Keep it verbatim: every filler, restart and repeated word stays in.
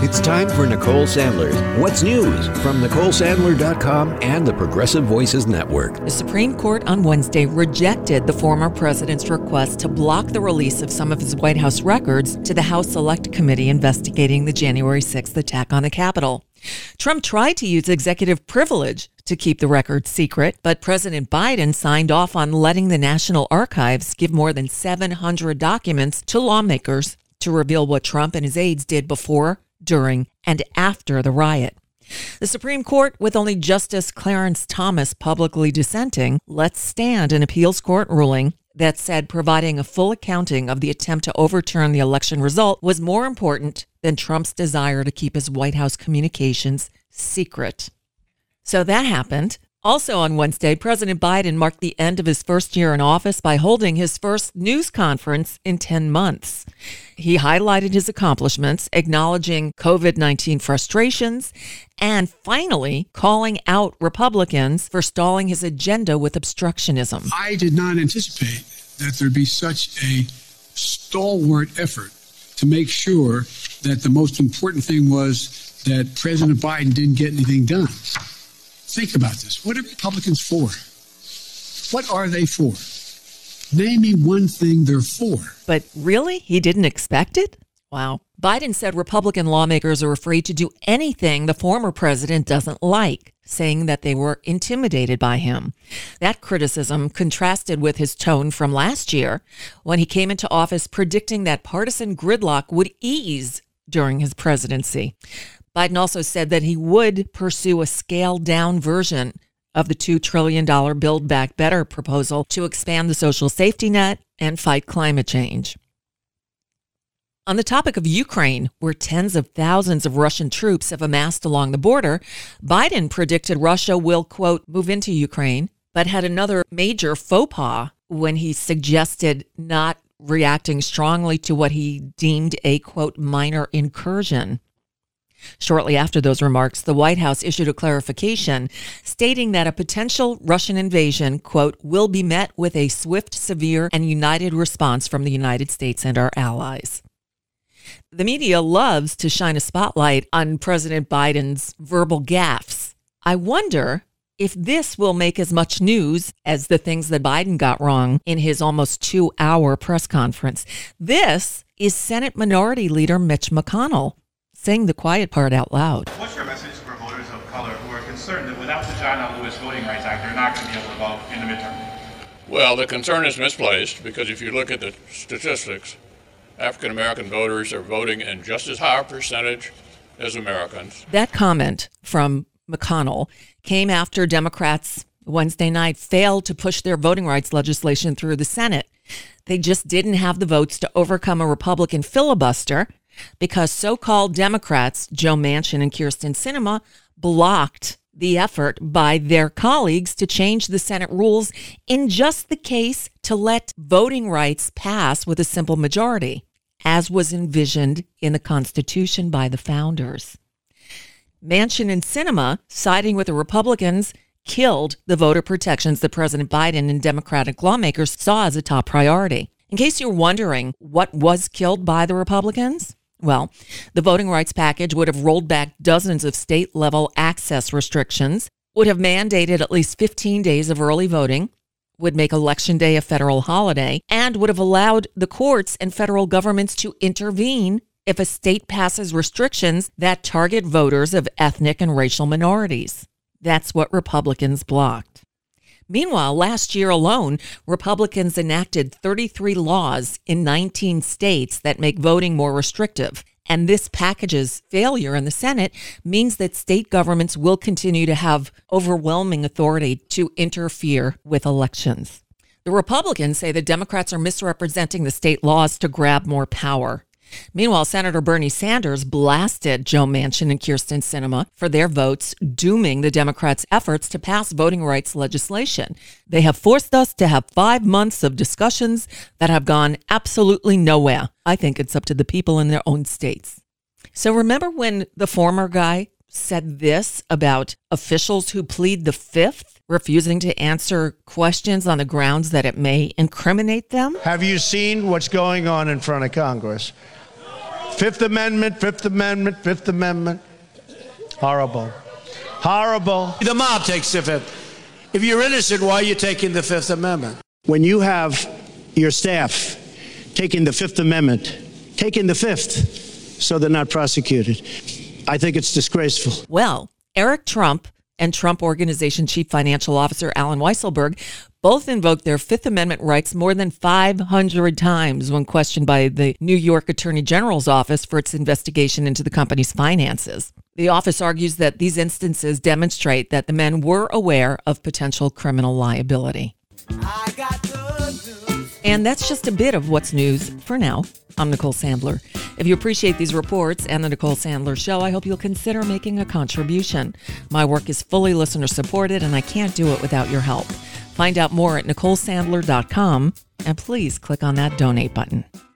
It's time for Nicole Sandler's What's News from Nicole Sandler dot com and the Progressive Voices Network. The Supreme Court on Wednesday rejected the former president's request to block the release of some of his White House records to the House Select Committee investigating the January sixth attack on the Capitol. Trump tried to use executive privilege to keep the records secret, but President Biden signed off on letting the National Archives give more than seven hundred documents to lawmakers to reveal what Trump and his aides did before, during, and after the riot. The Supreme Court, with only Justice Clarence Thomas publicly dissenting, let stand an appeals court ruling that said providing a full accounting of the attempt to overturn the election result was more important than Trump's desire to keep his White House communications secret. So that happened. Also on Wednesday, President Biden marked the end of his first year in office by holding his first news conference in ten months. He highlighted his accomplishments, acknowledging covid nineteen frustrations, and finally calling out Republicans for stalling his agenda with obstructionism. I did not anticipate that there'd be such a stalwart effort to make sure that the most important thing was that President Biden didn't get anything done. Think about this. What are Republicans for? What are they for? Name me one thing they're for. But really? He didn't expect it? Wow. Biden said Republican lawmakers are afraid to do anything the former president doesn't like, saying that they were intimidated by him. That criticism contrasted with his tone from last year when he came into office predicting that partisan gridlock would ease during his presidency. Biden also said that he would pursue a scaled-down version of the two trillion dollars Build Back Better proposal to expand the social safety net and fight climate change. On the topic of Ukraine, where tens of thousands of Russian troops have amassed along the border, Biden predicted Russia will, quote, move into Ukraine, but had another major faux pas when he suggested not reacting strongly to what he deemed a, quote, minor incursion. Shortly after those remarks, the White House issued a clarification stating that a potential Russian invasion, quote, will be met with a swift, severe, and united response from the United States and our allies. The media loves to shine a spotlight on President Biden's verbal gaffes. I wonder if this will make as much news as the things that Biden got wrong in his almost two-hour press conference. This is Senate Minority Leader Mitch McConnell saying the quiet part out loud. What's your message for voters of color who are concerned that without the John L. Lewis Voting Rights Act, they're not going to be able to vote in the midterm? Well, the concern is misplaced because if you look at the statistics, African American voters are voting in just as high a percentage as Americans. That comment from McConnell came after Democrats Wednesday night failed to push their voting rights legislation through the Senate. They just didn't have the votes to overcome a Republican filibuster because so-called Democrats, Joe Manchin and Kyrsten Sinema, blocked the effort by their colleagues to change the Senate rules in just the case to let voting rights pass with a simple majority, as was envisioned in the Constitution by the founders. Manchin and Sinema, siding with the Republicans, killed the voter protections that President Biden and Democratic lawmakers saw as a top priority. In case you're wondering what was killed by the Republicans, well, the voting rights package would have rolled back dozens of state-level access restrictions, would have mandated at least fifteen days of early voting, would make Election Day a federal holiday, and would have allowed the courts and federal governments to intervene if a state passes restrictions that target voters of ethnic and racial minorities. That's what Republicans blocked. Meanwhile, last year alone, Republicans enacted thirty-three laws in nineteen states that make voting more restrictive. And this package's failure in the Senate means that state governments will continue to have overwhelming authority to interfere with elections. The Republicans say the Democrats are misrepresenting the state laws to grab more power. Meanwhile, Senator Bernie Sanders blasted Joe Manchin and Kyrsten Sinema for their votes, dooming the Democrats' efforts to pass voting rights legislation. They have forced us to have five months of discussions that have gone absolutely nowhere. I think it's up to the people in their own states. So remember when the former guy said this about officials who plead the fifth, refusing to answer questions on the grounds that it may incriminate them? Have you seen what's going on in front of Congress? Fifth Amendment, Fifth Amendment, Fifth Amendment. Horrible. Horrible. The mob takes the Fifth. If you're innocent, why are you taking the Fifth Amendment? When you have your staff taking the Fifth Amendment, taking the Fifth, so they're not prosecuted, I think it's disgraceful. Well, Eric Trump and Trump Organization Chief Financial Officer Alan Weisselberg both invoked their Fifth Amendment rights more than five hundred times when questioned by the New York Attorney General's office for its investigation into the company's finances. The office argues that these instances demonstrate that the men were aware of potential criminal liability. I got good news. And that's just a bit of what's news for now. I'm Nicole Sandler. If you appreciate these reports and the Nicole Sandler Show, I hope you'll consider making a contribution. My work is fully listener supported, and I can't do it without your help. Find out more at nicole sandler dot com, and please click on that donate button.